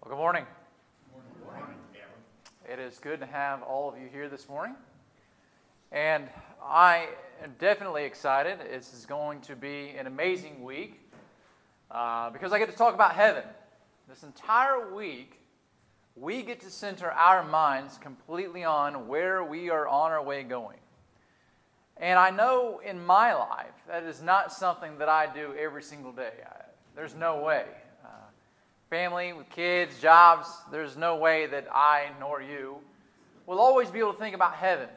Good morning. Good morning. It is good to have all of you here this morning. And I am definitely excited. This is going to be an amazing week because I get to talk about heaven. This entire week, we get to center our minds completely on where we are on our way going. And I know in my life, that is not something that I do every single day. There's no way. Family, with kids, jobs, there's no way that I nor you will always be able to think about heaven.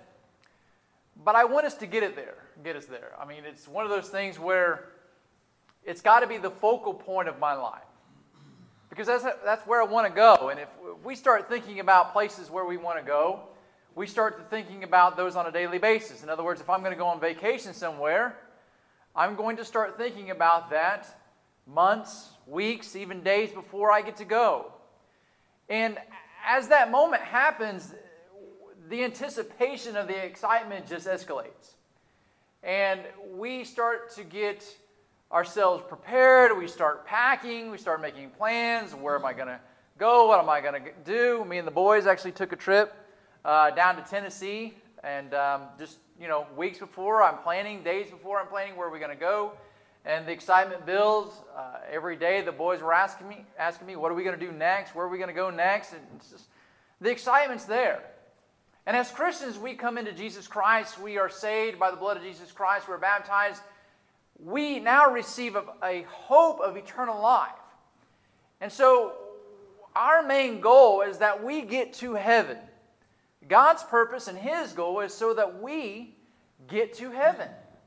But I want us to get us there. I mean, it's one of those things where it's got to be the focal point of my life. Because that's where I want to go. And if we start thinking about places where we want to go, we start thinking about those on a daily basis. In other words, if I'm going to go on vacation somewhere, I'm going to start thinking about that months, weeks, even days before I get to go. And as that moment happens, the anticipation of the excitement just escalates. And we start to get ourselves prepared. We start packing. We start making plans. Where am I going to go? What am I going to do? Me and the boys actually took a trip down to Tennessee. And just, weeks before I'm planning, days before I'm planning, where are we going to go? And the excitement builds. Every day the boys were asking me, what are we going to do next? Where are we going to go next? And it's just, the excitement's there. And as Christians, we come into Jesus Christ. We are saved by the blood of Jesus Christ. We're baptized. We now receive a hope of eternal life. And so our main goal is that we get to heaven. God's purpose and His goal is so that we get to heaven.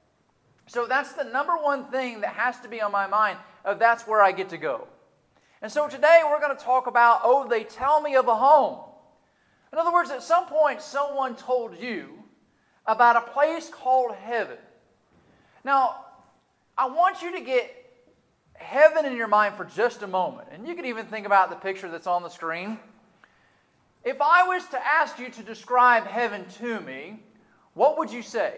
So that's the number one thing that has to be on my mind of that's where I get to go. And so today we're going to talk about, they tell me of a home. In other words, at some point someone told you about a place called heaven. Now, I want you to get heaven in your mind for just a moment. And you can even think about the picture that's on the screen. If I was to ask you to describe heaven to me, what would you say?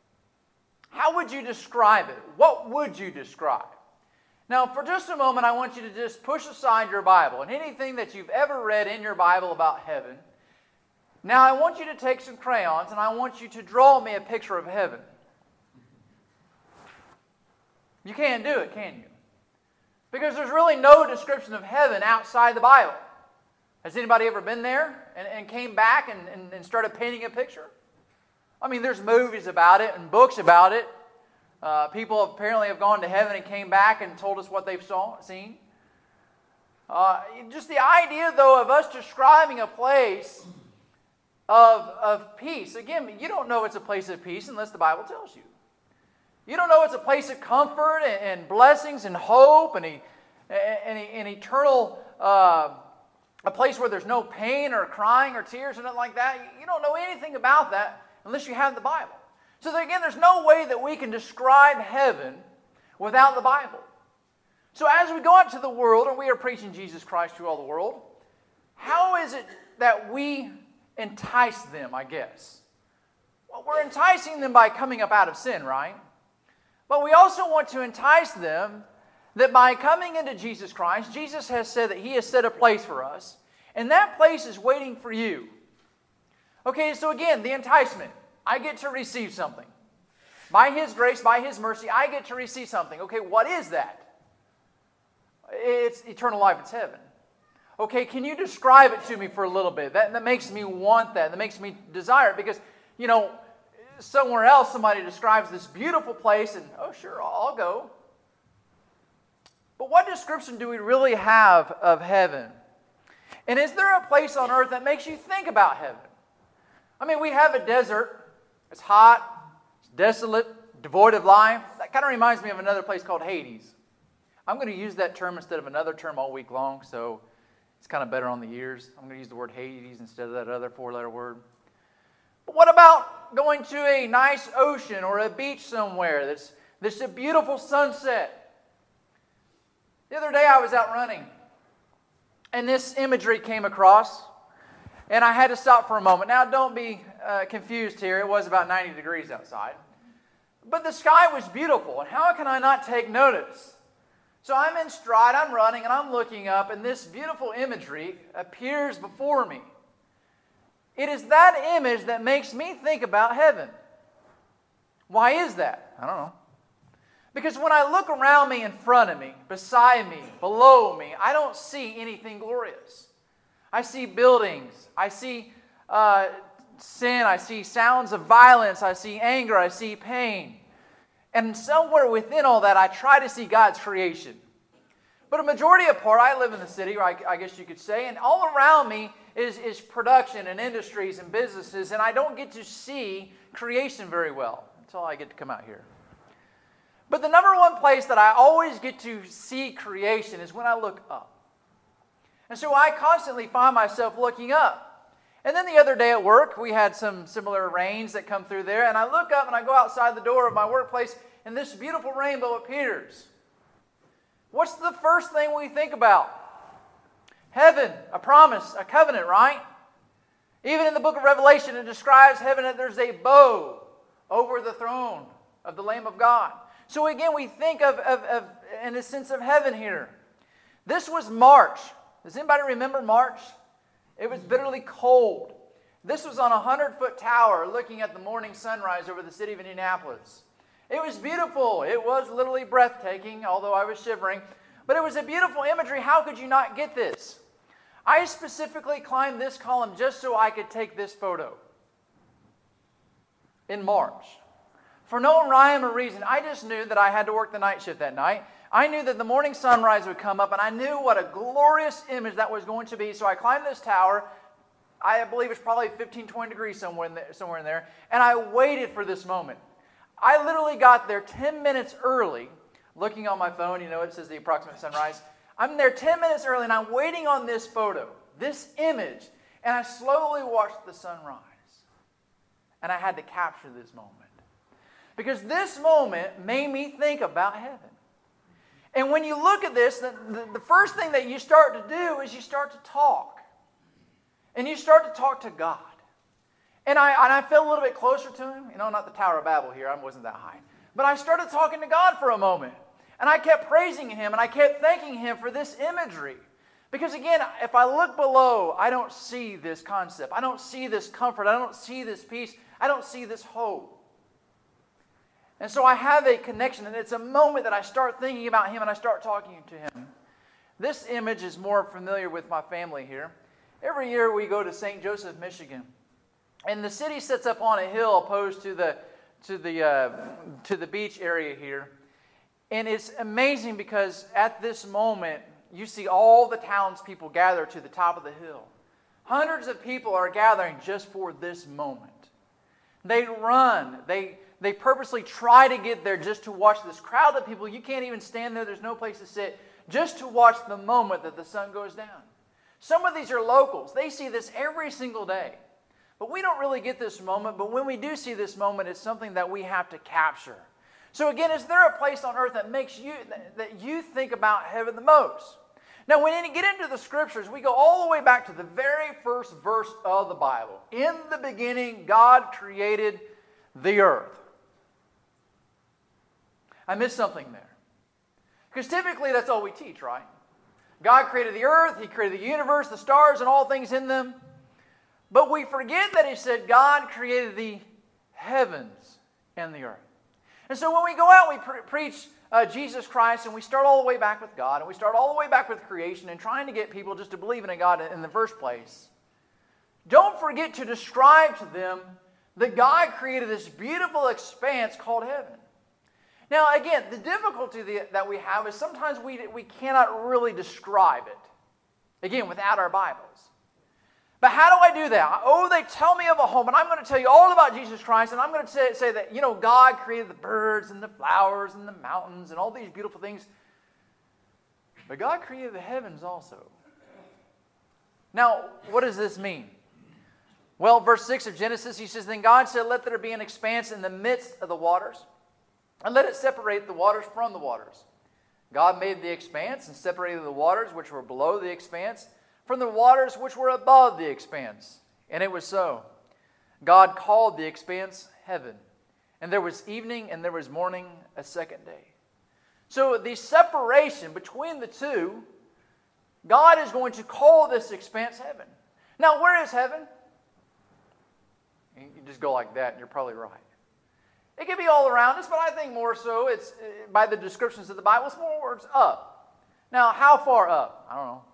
How would you describe it? What would you describe? Now, for just a moment, I want you to just push aside your Bible and anything that you've ever read in your Bible about heaven. Now, I want you to take some crayons and I want you to draw me a picture of heaven. You can't do it, can you? Because there's really no description of heaven outside the Bible. Has anybody ever been there and came back and started painting a picture? I mean, there's movies about it and books about it. People apparently have gone to heaven and came back and told us what they've seen. Just the idea, though, of us describing a place of peace. Again, you don't know it's a place of peace unless the Bible tells you. You don't know it's a place of comfort and blessings and hope and an eternal, a place where there's no pain or crying or tears or nothing like that. You don't know anything about that unless you have the Bible. So again, there's no way that we can describe heaven without the Bible. So as we go out to the world and we are preaching Jesus Christ to all the world, how is it that we entice them, I guess? Well, we're enticing them by coming up out of sin, right? But we also want to entice them that by coming into Jesus Christ, Jesus has said that He has set a place for us, and that place is waiting for you. Okay, so again, the enticement. I get to receive something. By His grace, by His mercy, I get to receive something. Okay, what is that? It's eternal life. It's heaven. Okay, can you describe it to me for a little bit? That makes me want that. That makes me desire it because, somewhere else somebody describes this beautiful place and, sure, I'll go. But what description do we really have of heaven? And is there a place on earth that makes you think about heaven? I mean, we have a desert. It's hot, it's desolate, devoid of life. That kind of reminds me of another place called Hades. I'm going to use that term instead of another term all week long, so it's kind of better on the ears. I'm going to use the word Hades instead of that other four-letter word. But what about going to a nice ocean or a beach somewhere that's a beautiful sunset? The other day I was out running, and this imagery came across. And I had to stop for a moment. Now, don't be confused here. It was about 90 degrees outside. But the sky was beautiful. And how can I not take notice? So I'm in stride, I'm running, and I'm looking up, and this beautiful imagery appears before me. It is that image that makes me think about heaven. Why is that? I don't know. Because when I look around me, in front of me, beside me, below me, I don't see anything glorious. I see buildings, I see sin, I see sounds of violence, I see anger, I see pain. And somewhere within all that, I try to see God's creation. But a majority of part, I live in the city, I guess you could say, and all around me is production and industries and businesses, and I don't get to see creation very well until I get to come out here. But the number one place that I always get to see creation is when I look up. And so I constantly find myself looking up. And then the other day at work, we had some similar rains that come through there, and I look up and I go outside the door of my workplace, and this beautiful rainbow appears. What's the first thing we think about? Heaven, a promise, a covenant, right? Even in the book of Revelation, it describes heaven that there's a bow over the throne of the Lamb of God. So again, we think of in a sense of heaven here. This was March. Does anybody remember March? It was bitterly cold. This was on a 100-foot tower looking at the morning sunrise over the city of Indianapolis. It was beautiful. It was literally breathtaking, although I was shivering. But it was a beautiful imagery. How could you not get this? I specifically climbed this column just so I could take this photo in March. For no rhyme or reason, I just knew that I had to work the night shift that night. I knew that the morning sunrise would come up, and I knew what a glorious image that was going to be. So I climbed this tower. I believe it's probably 15, 20 degrees somewhere in there. And I waited for this moment. I literally got there 10 minutes early, looking on my phone. You know, it says the approximate sunrise. I'm there 10 minutes early, and I'm waiting on this photo, this image. And I slowly watched the sun rise. And I had to capture this moment. Because this moment made me think about heaven. And when you look at this, the first thing that you start to do is you start to talk. And you start to talk to God. And I felt a little bit closer to Him. You know, not the Tower of Babel here. I wasn't that high. But I started talking to God for a moment. And I kept praising Him. And I kept thanking Him for this imagery. Because again, if I look below, I don't see this concept. I don't see this comfort. I don't see this peace. I don't see this hope. And so I have a connection, and it's a moment that I start thinking about Him and I start talking to Him. This image is more familiar with my family here. Every year we go to St. Joseph, Michigan, and the city sits up on a hill opposed to the beach area here. And it's amazing because at this moment you see all the townspeople gather to the top of the hill. Hundreds of people are gathering just for this moment. They run. They purposely try to get there just to watch this crowd of people. You can't even stand there. There's no place to sit. Just to watch the moment that the sun goes down. Some of these are locals. They see this every single day. But we don't really get this moment. But when we do see this moment, it's something that we have to capture. So again, is there a place on earth that makes that you think about heaven the most? Now, when you get into the Scriptures, we go all the way back to the very first verse of the Bible. In the beginning, God created the earth. I missed something there. Because typically that's all we teach, right? God created the earth, He created the universe, the stars, and all things in them. But we forget that He said God created the heavens and the earth. And so when we go out, we preach Jesus Christ, and we start all the way back with God, and we start all the way back with creation and trying to get people just to believe in a God in the first place. Don't forget to describe to them that God created this beautiful expanse called heaven. Now, again, the difficulty that we have is sometimes we cannot really describe it, again, without our Bibles. But how do I do that? Oh, they tell me of a home, and I'm going to tell you all about Jesus Christ, and I'm going to say that, God created the birds and the flowers and the mountains and all these beautiful things. But God created the heavens also. Now, what does this mean? Well, verse 6 of Genesis, He says, "Then God said, let there be an expanse in the midst of the waters, and let it separate the waters from the waters. God made the expanse and separated the waters which were below the expanse from the waters which were above the expanse. And it was so. God called the expanse heaven. And there was evening and there was morning a second day." So the separation between the two, God is going to call this expanse heaven. Now, where is heaven? You just go like that and you're probably right. It can be all around us, but I think more so it's, by the descriptions of the Bible, it's more words up. Now, how far up? I don't know.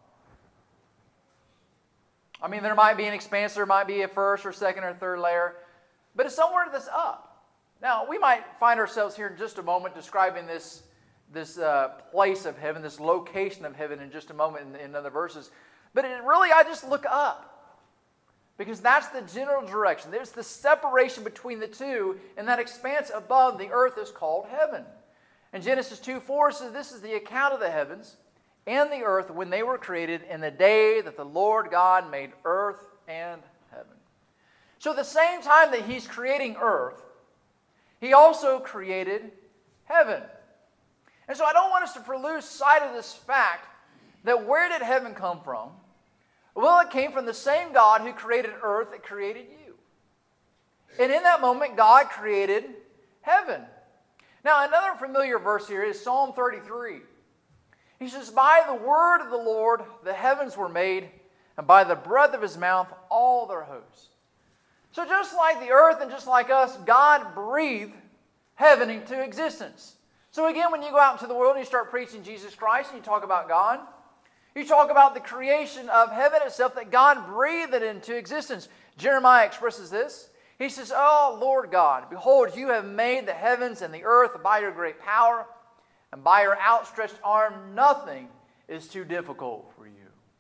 I mean, there might be an expanse, there might be a first or second or third layer, but it's somewhere that's up. Now, we might find ourselves here in just a moment describing this place of heaven, this location of heaven in just a moment in other verses. But I just look up. Because that's the general direction. There's the separation between the two, and that expanse above the earth is called heaven. And Genesis 2:4 says, this is the account of the heavens and the earth when they were created in the day that the Lord God made earth and heaven. So at the same time that He's creating earth, He also created heaven. And so I don't want us to lose sight of this fact that where did heaven come from? Well, it came from the same God who created earth that created you. And in that moment, God created heaven. Now, another familiar verse here is Psalm 33. He says, by the word of the Lord the heavens were made, and by the breath of His mouth all their hosts. So just like the earth and just like us, God breathed heaven into existence. So again, when you go out into the world and you start preaching Jesus Christ and you talk about God, you talk about the creation of heaven itself, that God breathed it into existence. Jeremiah expresses this. He says, oh, Lord God, behold, you have made the heavens and the earth by your great power, and by your outstretched arm, nothing is too difficult for you.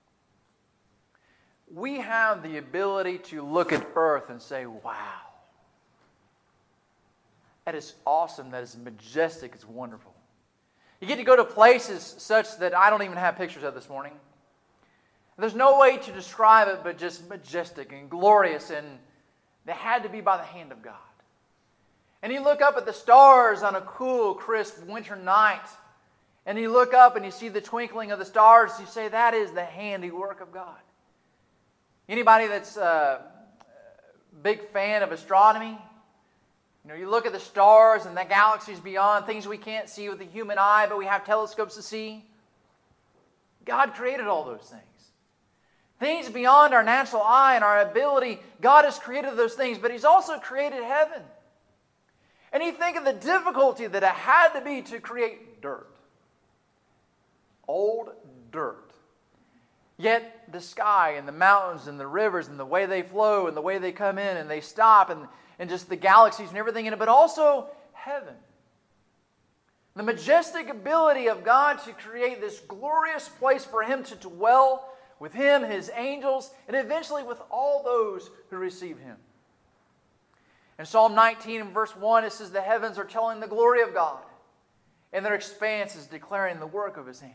We have the ability to look at earth and say, wow, that is awesome, that is majestic, it's wonderful. You get to go to places such that I don't even have pictures of this morning. There's no way to describe it but just majestic and glorious, and they had to be by the hand of God. And you look up at the stars on a cool, crisp winter night, and you look up and you see the twinkling of the stars, you say, that is the handiwork of God. Anybody that's a big fan of astronomy, you look at the stars and the galaxies beyond, things we can't see with the human eye, but we have telescopes to see. God created all those things. Things beyond our natural eye and our ability, God has created those things, but He's also created heaven. And you think of the difficulty that it had to be to create dirt. Old dirt. Yet the sky and the mountains and the rivers and the way they flow and the way they come in and they stop and just the galaxies and everything in it, but also heaven. The majestic ability of God to create this glorious place for Him to dwell with Him, His angels, and eventually with all those who receive Him. In Psalm 19 and verse 1, it says, the heavens are telling the glory of God, and their expanse is declaring the work of His hands.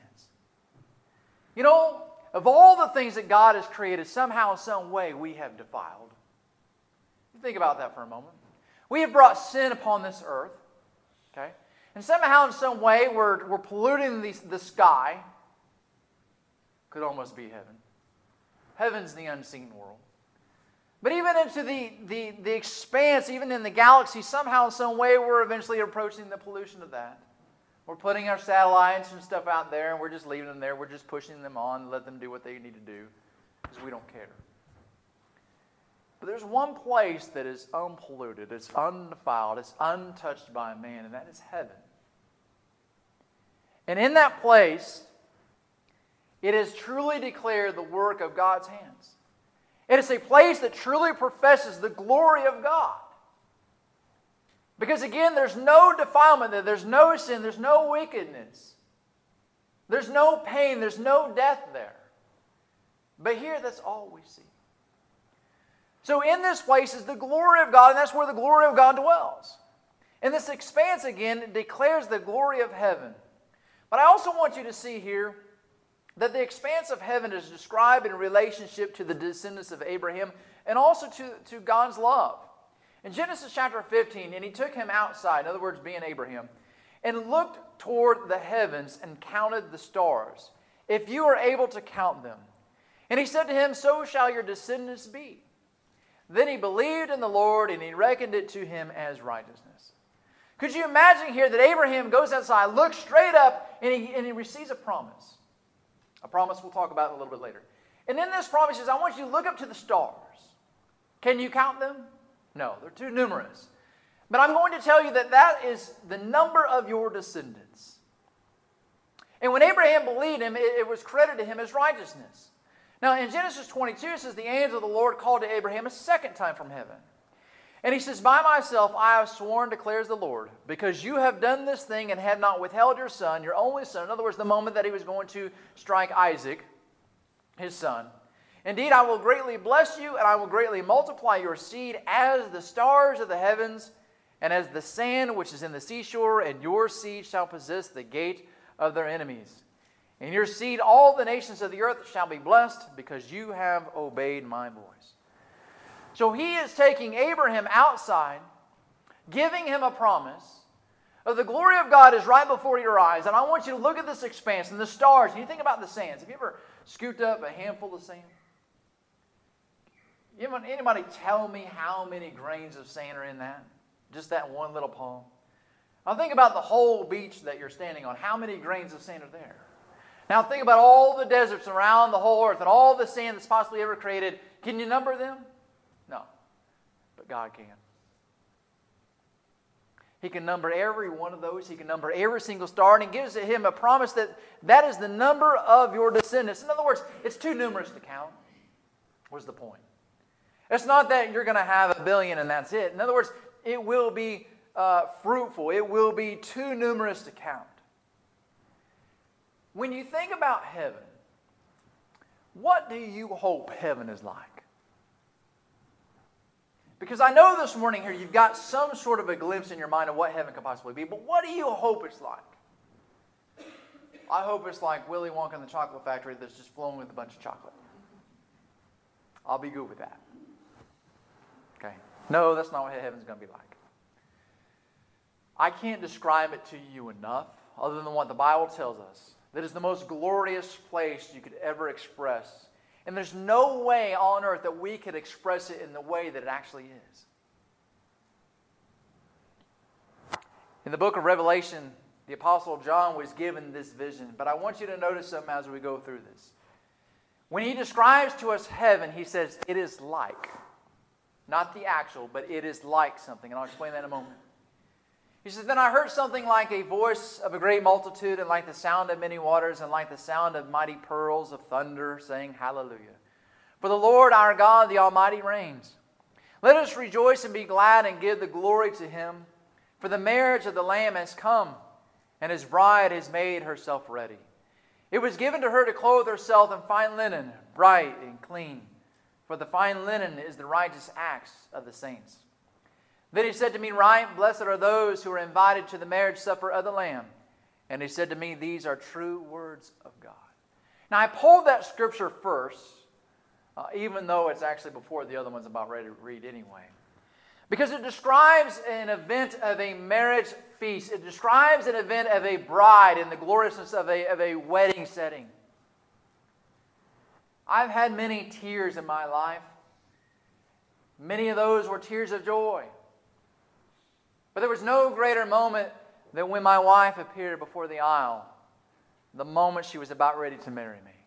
Of all the things that God has created, somehow, some way, we have defiled. Think about that for a moment. We have brought sin upon this earth, okay? And somehow, in some way, we're polluting the sky. Could almost be heaven. Heaven's the unseen world. But even into the expanse, even in the galaxy, somehow, in some way, we're eventually approaching the pollution of that. We're putting our satellites and stuff out there, and we're just leaving them there. We're just pushing them on, let them do what they need to do, because we don't care. But there's one place that is unpolluted, it's undefiled, it's untouched by man, and that is heaven. And in that place, it is truly declared the work of God's hands. It is a place that truly professes the glory of God. Because again, there's no defilement there, there's no sin, there's no wickedness. There's no pain, there's no death there. But here, that's all we see. So in this place is the glory of God, and that's where the glory of God dwells. And this expanse, again, declares the glory of heaven. But I also want you to see here that the expanse of heaven is described in relationship to the descendants of Abraham and also to God's love. In Genesis chapter 15, and He took him outside, in other words, being Abraham, and looked toward the heavens and counted the stars, if you are able to count them. And He said to him, so shall your descendants be. Then he believed in the Lord, and He reckoned it to him as righteousness. Could you imagine here that Abraham goes outside, looks straight up, and he receives a promise. A promise we'll talk about a little bit later. And in this promise, he says, I want you to look up to the stars. Can you count them? No, they're too numerous. But I'm going to tell you that that is the number of your descendants. And when Abraham believed him, it was credited to him as righteousness. Now in Genesis 22, it says, the angel of the Lord called to Abraham a second time from heaven. And he says, by myself I have sworn, declares the Lord, because you have done this thing and have not withheld your son, your only son. In other words, the moment that he was going to strike Isaac, his son. Indeed, I will greatly bless you, and I will greatly multiply your seed as the stars of the heavens, and as the sand which is in the seashore, and your seed shall possess the gate of their enemies. In your seed all the nations of the earth shall be blessed, because you have obeyed my voice. So he is taking Abraham outside, giving him a promise of the glory of God is right before your eyes. And I want you to look at this expanse and the stars. And you think about the sands. Have you ever scooped up a handful of sand? Anybody tell me how many grains of sand are in that? Just that one little palm. Now think about the whole beach that you're standing on. How many grains of sand are there? Now think about all the deserts around the whole earth and all the sand that's possibly ever created. Can you number them? No. But God can. He can number every one of those. He can number every single star. And He gives him a promise that that is the number of your descendants. In other words, it's too numerous to count. What's the point? It's not that you're going to have 1 billion and that's it. In other words, it will be fruitful. It will be too numerous to count. When you think about heaven, what do you hope heaven is like? Because I know this morning here you've got some sort of a glimpse in your mind of what heaven could possibly be, but what do you hope it's like? I hope it's like Willy Wonka in the Chocolate Factory that's just flowing with a bunch of chocolate. I'll be good with that. Okay. No, that's not what heaven's going to be like. I can't describe it to you enough, other than what the Bible tells us. That is the most glorious place you could ever express. And there's no way on earth that we could express it in the way that it actually is. In the book of Revelation, the Apostle John was given this vision. But I want you to notice something as we go through this. When he describes to us heaven, he says, it is like. Not the actual, but it is like something. And I'll explain that in a moment. He says, then I heard something like a voice of a great multitude, and like the sound of many waters, and like the sound of mighty pearls of thunder, saying, Hallelujah. For the Lord our God, the Almighty, reigns. Let us rejoice and be glad and give the glory to Him. For the marriage of the Lamb has come, and His bride has made herself ready. It was given to her to clothe herself in fine linen, bright and clean. For the fine linen is the righteous acts of the saints. Then he said to me, right, blessed are those who are invited to the marriage supper of the Lamb. And he said to me, these are true words of God. Now I pulled that scripture first, even though it's actually before the other one's about ready to read anyway. Because it describes an event of a marriage feast. It describes an event of a bride in the gloriousness of a wedding setting. I've had many tears in my life. Many of those were tears of joy. But there was no greater moment than when my wife appeared before the aisle, the moment she was about ready to marry me.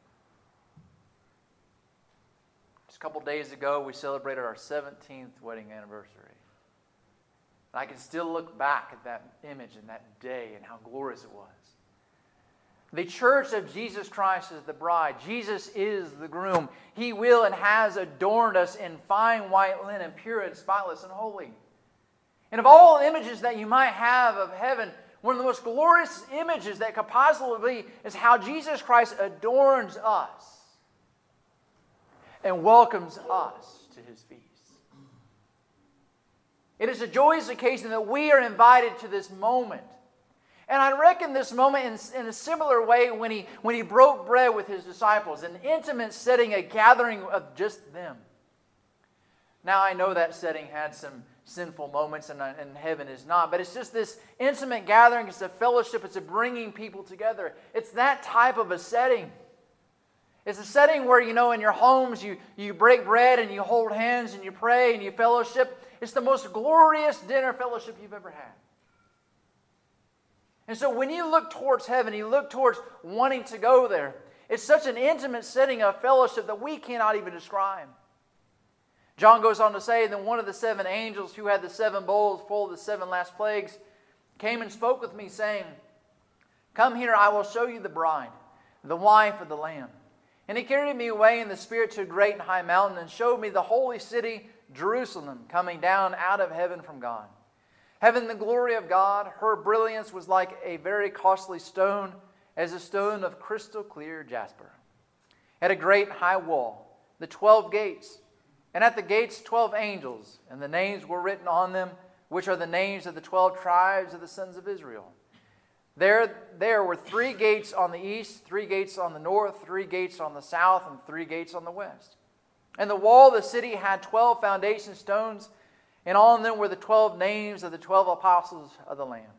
Just a couple days ago, we celebrated our 17th wedding anniversary. And I can still look back at that image and that day and how glorious it was. The church of Jesus Christ is the bride. Jesus is the groom. He will and has adorned us in fine white linen, pure and spotless and holy. And of all images that you might have of heaven, one of the most glorious images that could possibly be is how Jesus Christ adorns us and welcomes us to His feast. It is a joyous occasion that we are invited to this moment. And I reckon this moment in a similar way when he broke bread with His disciples, an intimate setting, a gathering of just them. Now I know that setting had some sinful moments and heaven is not, but it's just this intimate gathering. It's a fellowship. It's a bringing people together. It's that type of a setting. It's a setting where, in your homes you break bread and you hold hands and you pray and you fellowship. It's the most glorious dinner fellowship you've ever had. And so when you look towards heaven, you look towards wanting to go there. It's such an intimate setting of fellowship that we cannot even describe. John goes on to say, then one of the 7 angels who had the 7 bowls full of the 7 last plagues came and spoke with me, saying, come here, I will show you the bride, the wife of the Lamb. And he carried me away in the Spirit to a great and high mountain and showed me the holy city, Jerusalem, coming down out of heaven from God, having the glory of God. Her brilliance was like a very costly stone, as a stone of crystal clear jasper. Had a great high wall, the 12 gates, and at the gates 12 angels, and the names were written on them, which are the names of the 12 tribes of the sons of Israel. There were 3 gates on the east, 3 gates on the north, 3 gates on the south, and 3 gates on the west. And the wall of the city had 12 foundation stones, and on them were the 12 names of the 12 apostles of the Lamb.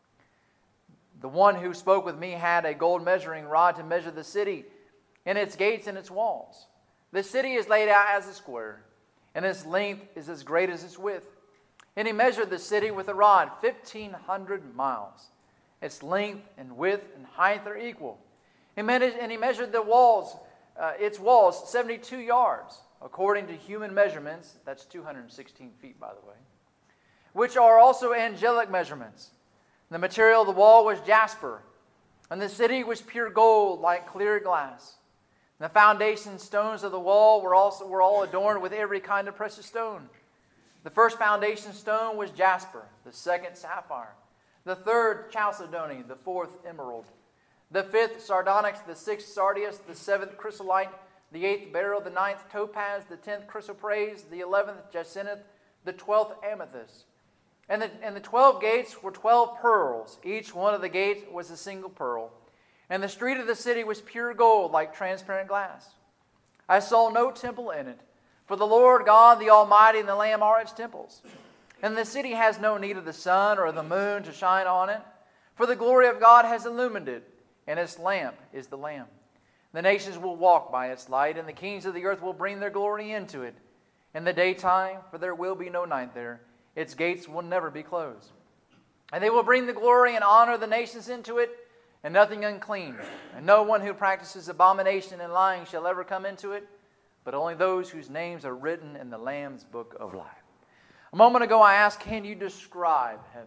The one who spoke with me had a gold measuring rod to measure the city, and its gates and its walls. The city is laid out as a square, and its length is as great as its width. And he measured the city with a rod, 1,500 miles. Its length and width and height are equal. And he measured the walls, its walls, 72 yards. According to human measurements, that's 216 feet, by the way, which are also angelic measurements. The material of the wall was jasper, and the city was pure gold like clear glass. And the foundation stones of the wall were all adorned with every kind of precious stone. The first foundation stone was jasper, the second sapphire, the third chalcedony, the fourth emerald, the fifth sardonyx, the sixth sardius, the seventh chrysolite, the 8th beryl, the 9th topaz, the 10th chrysoprase, the 11th jacinth, the 12th amethyst. And the 12 gates were 12 pearls. Each one of the gates was a single pearl. And the street of the city was pure gold, like transparent glass. I saw no temple in it, for the Lord God, the Almighty, and the Lamb are its temples. And the city has no need of the sun or the moon to shine on it, for the glory of God has illumined it, and its lamp is the Lamb. The nations will walk by its light, and the kings of the earth will bring their glory into it. In the daytime, for there will be no night there, its gates will never be closed. And they will bring the glory and honor of the nations into it, and nothing unclean, and no one who practices abomination and lying shall ever come into it, but only those whose names are written in the Lamb's book of life. A moment ago I asked, can you describe heaven?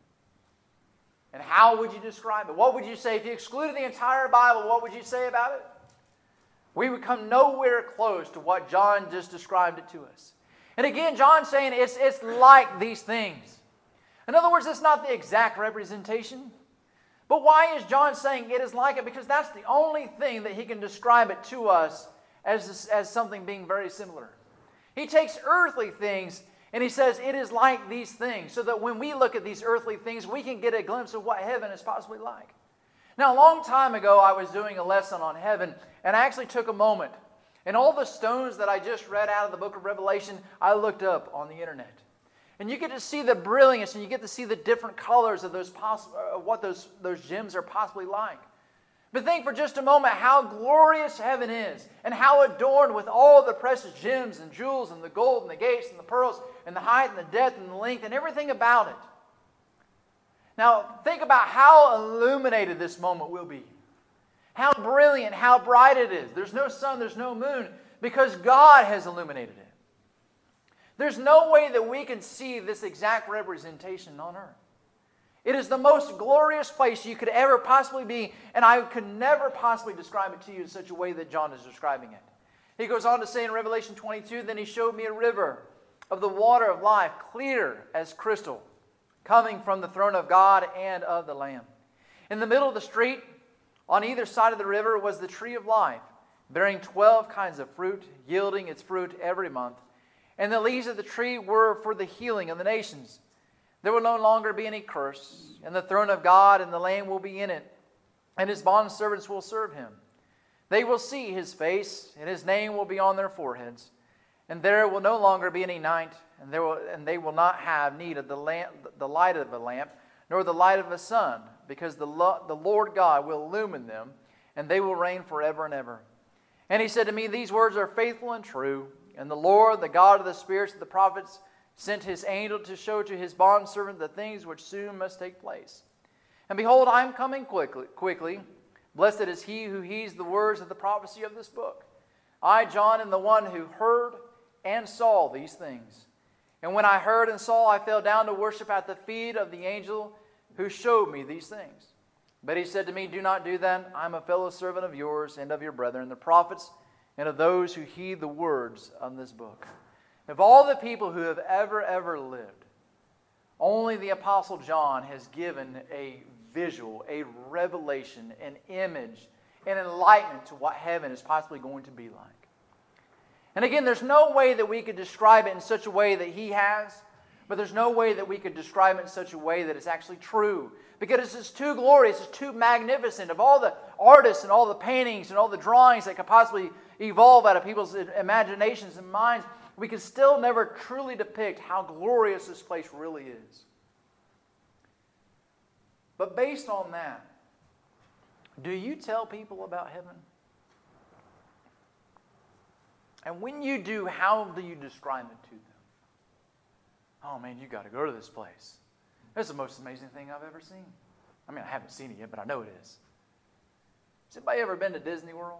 And how would you describe it? What would you say? If you excluded the entire Bible, what would you say about it? We would come nowhere close to what John just described it to us. And again, John's saying it's like these things. In other words, it's not the exact representation. But why is John saying it is like it? Because that's the only thing that he can describe it to us as something being very similar. He takes earthly things and he says it is like these things, so that when we look at these earthly things, we can get a glimpse of what heaven is possibly like. Now, a long time ago, I was doing a lesson on heaven, and I actually took a moment. And all the stones that I just read out of the book of Revelation, I looked up on the internet. And you get to see the brilliance, and you get to see the different colors of what those gems are possibly like. But think for just a moment how glorious heaven is, and how adorned with all the precious gems and jewels and the gold and the gates and the pearls and the height and the depth and the length and everything about it. Now, think about how illuminated this moment will be. How brilliant, how bright it is. There's no sun, there's no moon, because God has illuminated it. There's no way that we can see this exact representation on earth. It is the most glorious place you could ever possibly be, and I could never possibly describe it to you in such a way that John is describing it. He goes on to say in Revelation 22, then he showed me a river of the water of life, clear as crystal, coming from the throne of God and of the Lamb. In the middle of the street, on either side of the river, was the tree of life, bearing 12 kinds of fruit, yielding its fruit every month. And the leaves of the tree were for the healing of the nations. There will no longer be any curse, and the throne of God and the Lamb will be in it, and his bondservants will serve him. They will see his face, and his name will be on their foreheads. And there will no longer be any night, and they will not have need of the light of a lamp, nor the light of a sun, because the Lord God will illumine them, and they will reign forever and ever. And he said to me, these words are faithful and true, and the Lord, the God of the spirits of the prophets, sent his angel to show to his bondservant the things which soon must take place. And behold, I am coming quickly. Blessed is he who heeds the words of the prophecy of this book. I, John, am the one who heard and saw these things. And when I heard and saw, I fell down to worship at the feet of the angel who showed me these things. But he said to me, do not do that. I am a fellow servant of yours and of your brethren, the prophets, and of those who heed the words of this book. Of all the people who have ever lived, only the Apostle John has given a visual, a revelation, an image, an enlightenment to what heaven is possibly going to be like. And again, there's no way that we could describe it in such a way that he has, but there's no way that we could describe it in such a way that it's actually true. Because it's just too glorious, it's too magnificent. Of all the artists and all the paintings and all the drawings that could possibly evolve out of people's imaginations and minds, we can still never truly depict how glorious this place really is. But based on that, do you tell people about heaven? And when you do, how do you describe it to them? Oh man, you got to go to this place. It's the most amazing thing I've ever seen. I mean, I haven't seen it yet, but I know it is. Has anybody ever been to Disney World?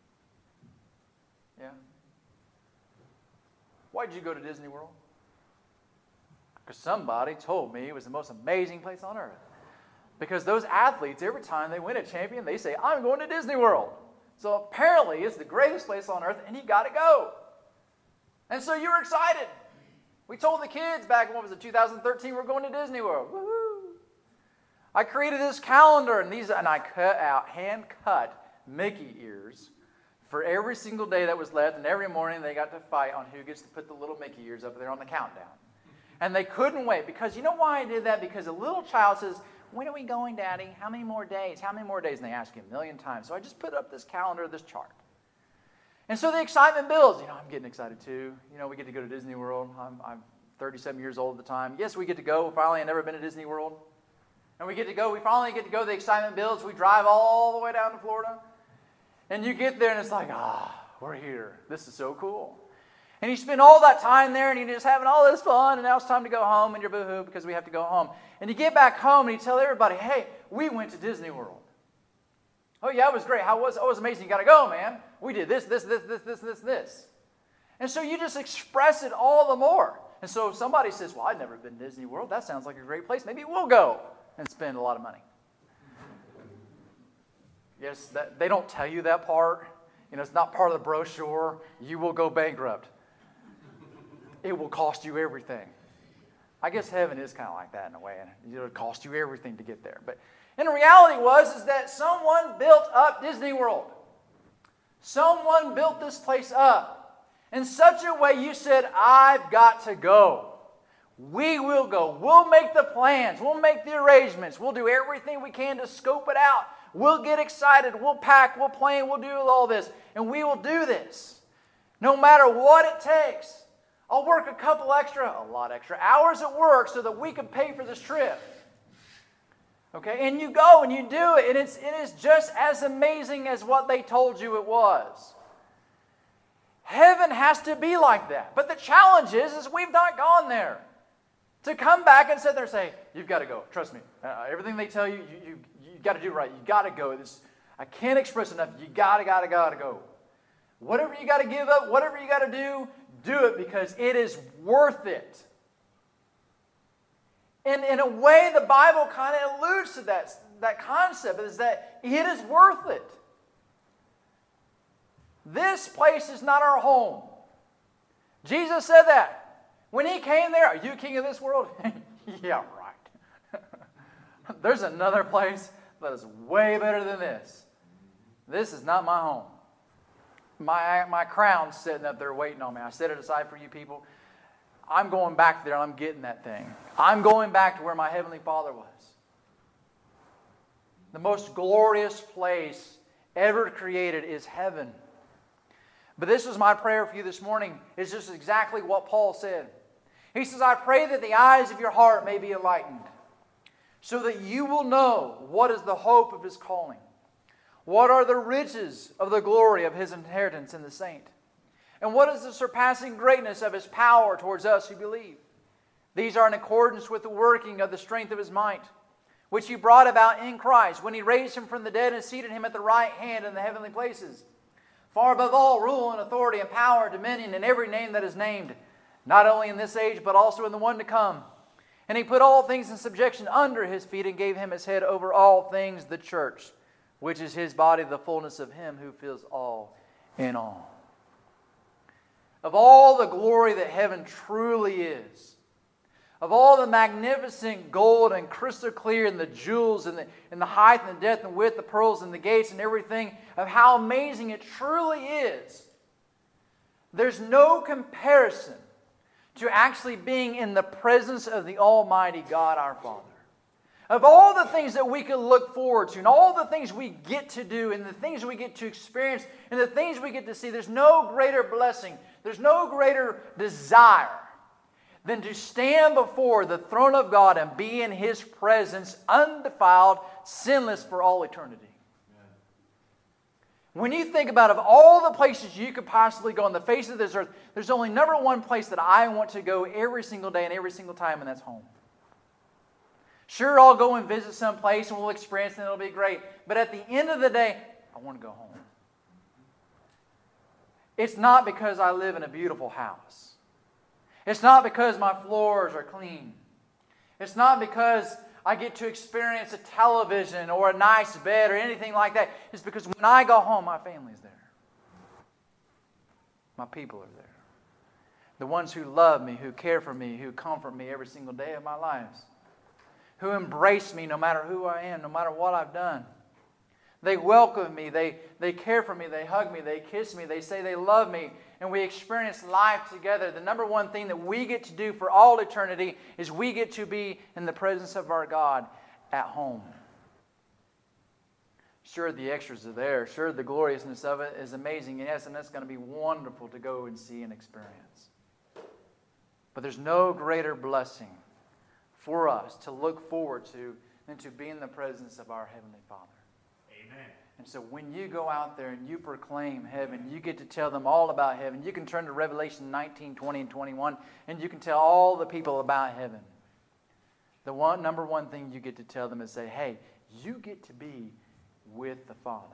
Yeah? Why did you go to Disney World? Because somebody told me it was the most amazing place on earth. Because those athletes, every time they win a champion, they say, I'm going to Disney World. So apparently it's the greatest place on earth, and you got to go. And so you were excited. We told the kids back in, 2013, we're going to Disney World. Woo-hoo. I created this calendar, and I cut out, hand-cut Mickey ears for every single day that was left, and every morning they got to fight on who gets to put the little Mickey ears up there on the countdown. And they couldn't wait, because you know why I did that? Because a little child says, when are we going, Daddy? How many more days? How many more days? And they ask you a million times. So I just put up this calendar, this chart. And so the excitement builds. I'm getting excited too. We get to go to Disney World. I'm 37 years old at the time. Yes, we get to go. Finally, I've never been to Disney World. And we finally get to go. The excitement builds. We drive all the way down to Florida. And you get there and it's like, we're here. This is so cool. And you spend all that time there and you're just having all this fun, and now it's time to go home, and you're boo-hoo because we have to go home. And you get back home and you tell everybody, hey, we went to Disney World. Oh yeah, it was great. How was it? Oh, it was amazing. You got to go, man. We did this. And so you just express it all the more. And so if somebody says, well, I've never been to Disney World. That sounds like a great place. Maybe we'll go and spend a lot of money. Yes, they don't tell you that part. It's not part of the brochure. You will go bankrupt. It will cost you everything. I guess heaven is kind of like that in a way. It'll cost you everything to get there. But in reality is that someone built up Disney World. Someone built this place up in such a way you said, I've got to go. We will go. We'll make the plans. We'll make the arrangements. We'll do everything we can to scope it out. We'll get excited. We'll pack. We'll plan. We'll do all this. And we will do this. No matter what it takes. I'll work a lot extra hours at work so that we can pay for this trip. Okay, and you go and you do it, and it is just as amazing as what they told you it was. Heaven has to be like that. But the challenge is we've not gone there. To come back and sit there and say, you've got to go. Trust me. Everything they tell you, you got to do right. You got to go. I can't express enough. You got to go. Whatever you got to give up, whatever you got to do it because it is worth it. And in a way, the Bible kind of alludes to that concept, is that it is worth it. This place is not our home. Jesus said that. When he came there, are you king of this world? Yeah, right. There's another place that is way better than this. This is not my home. My crown's sitting up there waiting on me. I set it aside for you people. I'm going back there and I'm getting that thing. I'm going back to where my Heavenly Father was. The most glorious place ever created is heaven. But this is my prayer for you this morning. It's just exactly what Paul said. He says, I pray that the eyes of your heart may be enlightened, so that you will know what is the hope of His calling. What are the riches of the glory of His inheritance in the saint? And what is the surpassing greatness of His power towards us who believe? These are in accordance with the working of the strength of His might, which He brought about in Christ, when He raised Him from the dead and seated Him at the right hand in the heavenly places, far above all rule and authority and power, dominion, and every name that is named, not only in this age, but also in the one to come. And He put all things in subjection under His feet and gave Him His head over all things, the church, which is His body, the fullness of Him who fills all in all. Of all the glory that heaven truly is, of all the magnificent gold and crystal clear and the jewels and the height and the depth and width, the pearls and the gates and everything, of how amazing it truly is, there's no comparison to actually being in the presence of the Almighty God our Father. Of all the things that we could look forward to and all the things we get to do and the things we get to experience and the things we get to see, there's no greater blessing, there's no greater desire than to stand before the throne of God and be in His presence, undefiled, sinless for all eternity. Amen. When you think about of all the places you could possibly go on the face of this earth, there's only number one place that I want to go every single day and every single time, and that's home. Sure, I'll go and visit some place and we'll experience it and it'll be great. But at the end of the day, I want to go home. It's not because I live in a beautiful house. It's not because my floors are clean. It's not because I get to experience a television or a nice bed or anything like that. It's because when I go home, my family's there. My people are there. The ones who love me, who care for me, who comfort me every single day of my life. Who embrace me no matter who I am, no matter what I've done. They welcome me, they care for me, they hug me, they kiss me, they say they love me, and we experience life together. The number one thing that we get to do for all eternity is we get to be in the presence of our God at home. Sure, the extras are there. Sure, the gloriousness of it is amazing. Yes, and that's going to be wonderful to go and see and experience. But there's no greater blessing for us to look forward to than to be in the presence of our Heavenly Father. Amen. And so when you go out there and you proclaim heaven, you get to tell them all about heaven. You can turn to Revelation 19, 20, and 21, and you can tell all the people about heaven. The number one thing you get to tell them is say, hey, you get to be with the Father.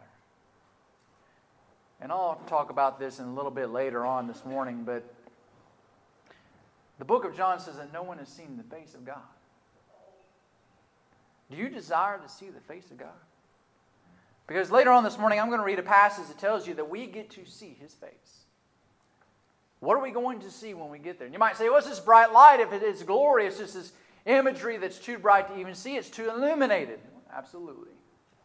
And I'll talk about this in a little bit later on this morning, but the book of John says that no one has seen the face of God. Do you desire to see the face of God? Because later on this morning, I'm going to read a passage that tells you that we get to see His face. What are we going to see when we get there? And you might say, what's this bright light? If it is glory, it's just this imagery that's too bright to even see. It's too illuminated. Absolutely.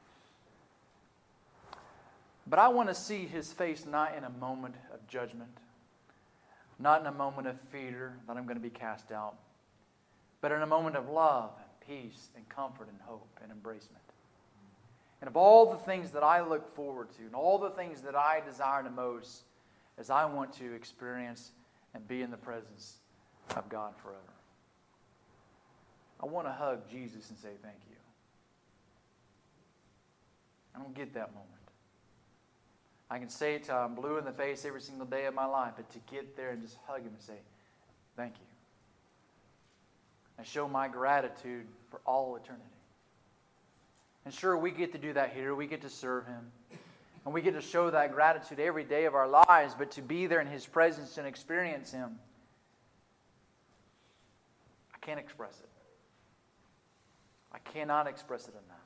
But I want to see His face not in a moment of judgment, not in a moment of fear that I'm going to be cast out, but in a moment of love, peace, and comfort, and hope, and embracement. And of all the things that I look forward to, and all the things that I desire the most, is I want to experience and be in the presence of God forever. I want to hug Jesus and say thank you. I don't get that moment. I can say it till I'm blue in the face every single day of my life, but to get there and just hug Him and say, thank you. And show my gratitude for all eternity. And sure, we get to do that here. We get to serve Him. And we get to show that gratitude every day of our lives, but to be there in His presence and experience Him, I can't express it. I cannot express it enough.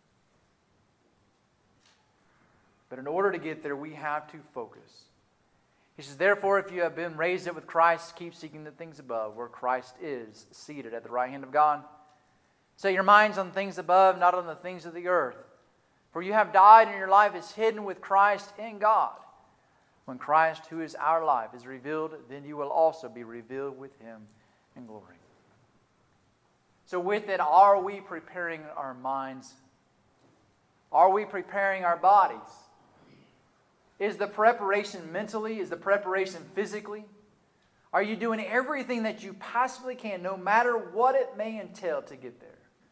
But in order to get there, we have to focus. He says, therefore, if you have been raised up with Christ, keep seeking the things above, where Christ is seated at the right hand of God. Set your minds on things above, not on the things of the earth. For you have died, and your life is hidden with Christ in God. When Christ, who is our life, is revealed, then you will also be revealed with Him in glory. So with it, are we preparing our minds? Are we preparing our bodies? Is the preparation mentally? Is the preparation physically? Are you doing everything that you possibly can, no matter what it may entail to get there?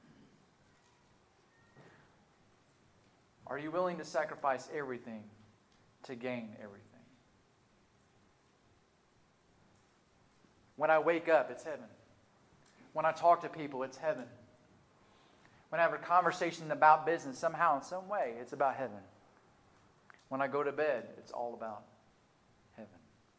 Are you willing to sacrifice everything to gain everything? When I wake up, it's heaven. When I talk to people, it's heaven. When I have a conversation about business, somehow, in some way, it's about heaven. When I go to bed, it's all about heaven.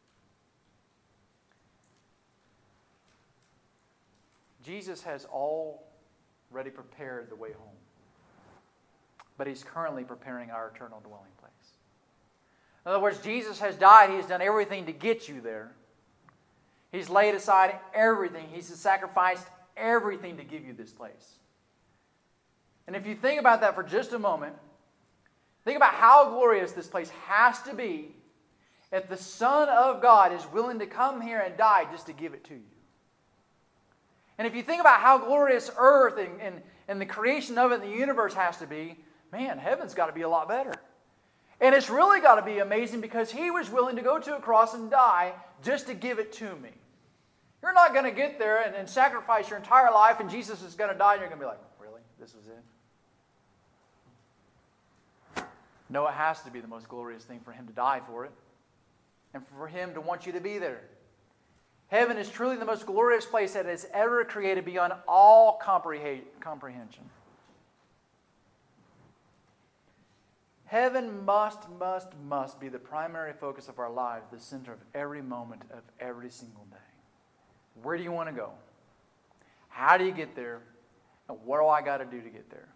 Jesus has already prepared the way home. But He's currently preparing our eternal dwelling place. In other words, Jesus has died. He has done everything to get you there. He's laid aside everything. He's sacrificed everything to give you this place. And if you think about that for just a moment, think about how glorious this place has to be if the Son of God is willing to come here and die just to give it to you. And if you think about how glorious earth and the creation of it and the universe has to be, man, heaven's got to be a lot better. And it's really got to be amazing because He was willing to go to a cross and die just to give it to me. You're not going to get there and sacrifice your entire life and Jesus is going to die and you're going to be like, really? This was it? No, it has to be the most glorious thing for Him to die for it and for Him to want you to be there. Heaven is truly the most glorious place that is ever created beyond all comprehension. Heaven must be the primary focus of our lives, the center of every moment of every single day. Where do you want to go? How do you get there? And what do I got to do to get there?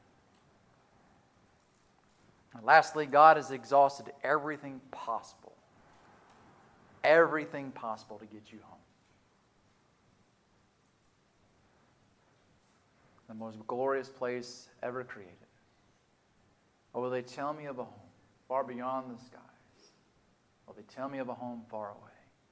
And lastly, God has exhausted everything possible to get you home. The most glorious place ever created. Or will they tell me of a home far beyond the skies? Will they tell me of a home far away?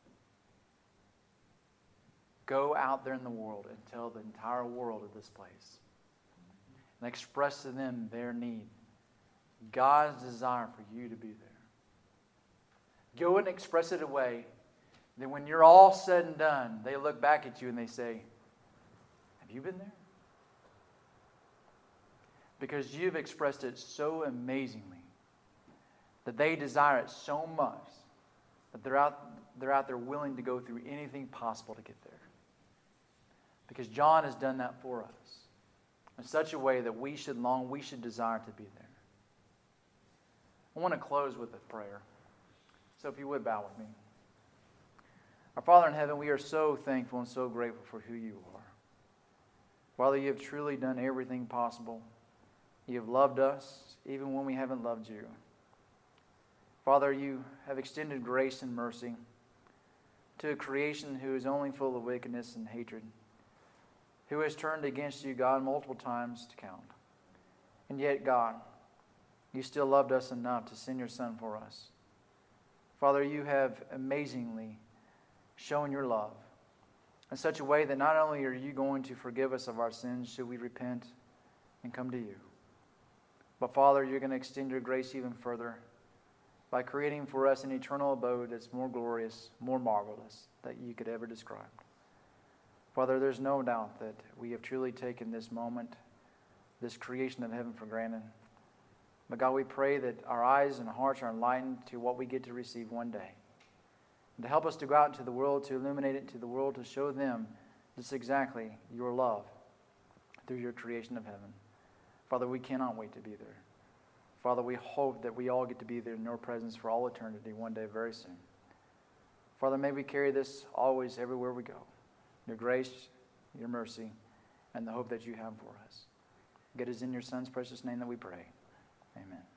Go out there in the world and tell the entire world of this place. And express to them their need. God's desire for you to be there. Go and express it away. Then when you're all said and done, they look back at you and they say, have you been there? Because you've expressed it so amazingly that they desire it so much that they're out there willing to go through anything possible to get there. Because John has done that for us in such a way that we should desire to be there. I want to close with a prayer. So if you would bow with me. Our Father in heaven, we are so thankful and so grateful for who you are. Father, you have truly done everything possible. You have loved us even when we haven't loved you. Father, you have extended grace and mercy to a creation who is only full of wickedness and hatred, who has turned against you, God, multiple times to count. And yet, God, you still loved us enough to send your Son for us. Father, you have amazingly shown your love in such a way that not only are you going to forgive us of our sins should we repent and come to you, but Father, you're going to extend your grace even further by creating for us an eternal abode that's more glorious, more marvelous that you could ever describe. Father, there's no doubt that we have truly taken this moment, this creation of heaven for granted. But God, we pray that our eyes and hearts are enlightened to what we get to receive one day. And to help us to go out into the world, to illuminate it to the world, to show them just exactly your love through your creation of heaven. Father, we cannot wait to be there. Father, we hope that we all get to be there in your presence for all eternity one day very soon. Father, may we carry this always everywhere we go. Your grace, your mercy, and the hope that you have for us. It is in your Son's precious name that we pray. Amen.